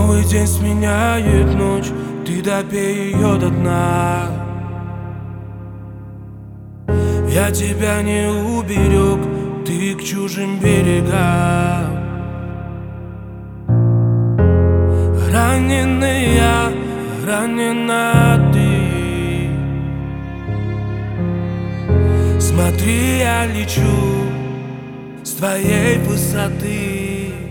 Новый день сменяет ночь, ты допей ее до дна. Я тебя не уберег, ты к чужим берегам. Раненый я, ранена ты. Смотри, я лечу с твоей высоты.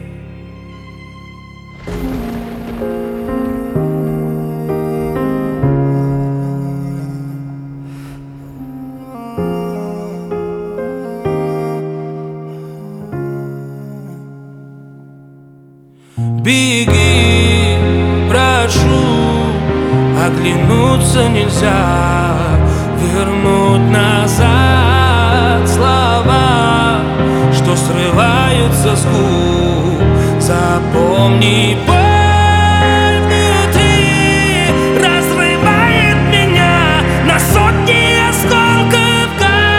Беги, прошу, оглянуться нельзя, вернуть назад слова, что срываются с губ. Запомни, боль внутри разрывает меня на сотни осколков.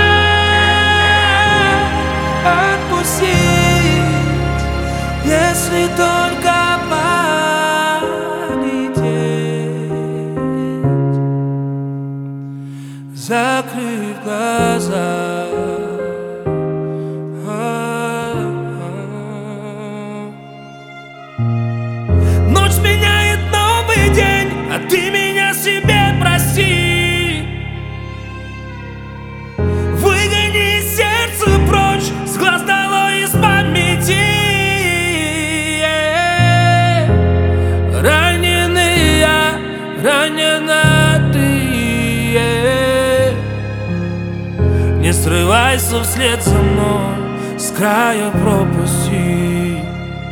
Отпусти, если только закрыв глаза. Ночь меняет новый день, а ты меня себе прости. Выгони из сердца прочь, с глаз долой, из памяти. Раненый я, ранена ты. Не срывайся вслед за мной с края пропасти.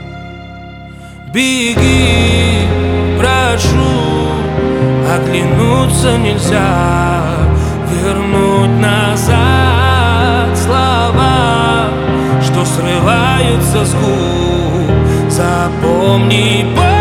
Беги, прошу, оглянуться нельзя, вернуть назад слова, что срываются с губ. Запомни,